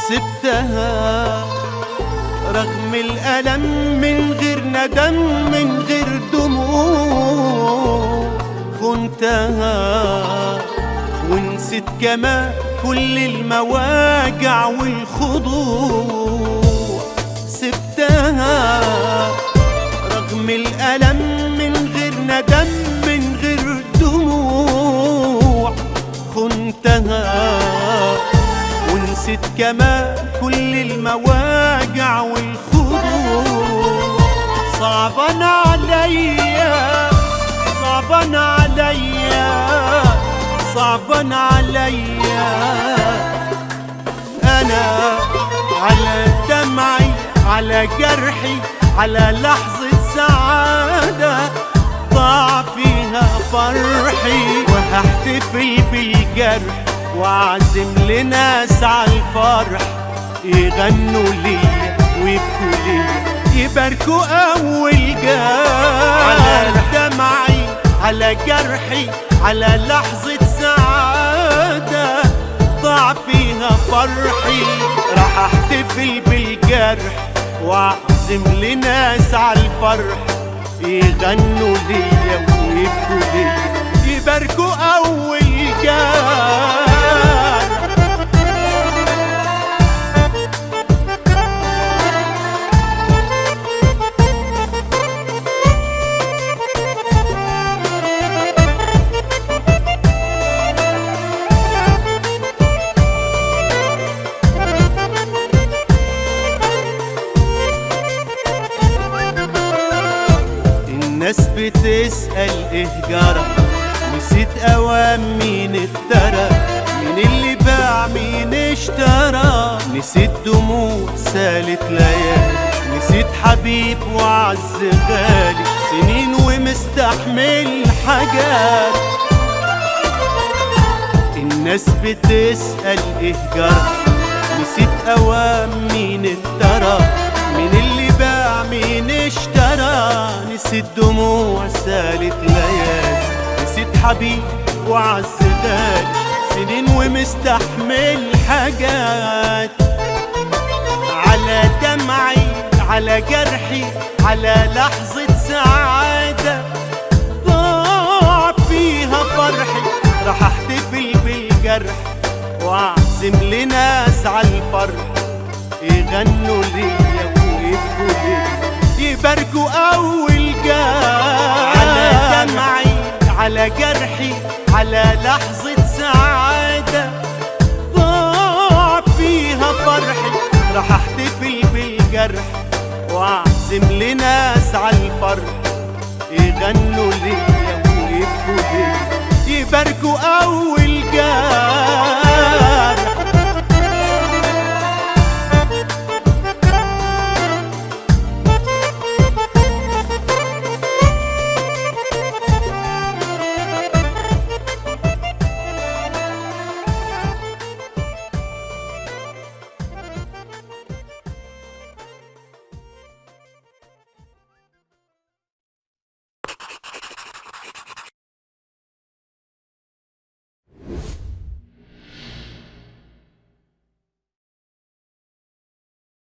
سبتها رغم الألم من غير ندم من غير دموع، خنتها ونسيت كمان كل المواجع والخضوع. سبتها رغم الألم من غير ندم من غير دموع، خنتها ونسيت كمان كل المواجع والخضوع. صعبان عليا صعبان عليا صعبان عليا أنا على دمعي على جرحي على لحظة سعادة ضاع فيها فرحي، وهحتفل بالجرح واعزم لناس عالفرح يغنوا ليا ويبكوا ليا يباركوا أول جرح. على دمعي على جرحي على لحظة سعادة ضاع فيها فرحي، راح احتفل بالجرح واعزم لناس عالفرح يغنوا ليا ويبكوا ليا يباركوا أول جرح. الناس بتسأل ايه جرى، نسيت اوام مين افترى، مين اللي باع مين اشترى، نسيت دموع سالت ليالي، نسيت حبيب وعز غالي، سنين ومستحمل حاجات. الناس بتسأل ايه جرى، نسيت اوام مين افترى، مين اللي باع مين اشترى، نسيت دموع سالت ليالي، نسيت حبيب وعز غالي، سنين ومستحمل حاجات. على دمعي على جرحي على لحظة سعادة ضاع فيها فرحي، راح احتفل بالجرح واعزم لناس عالفرح يغنوا ليا ويبكوا ليا يباركوا أول جرح. على دمعي على جرحي على لحظة سعادة ضاع فيها فرحي، راح احتفل بالجرح واعزم لناس عالفرح يغنوا ليا ويبكوا ليا يباركوا أول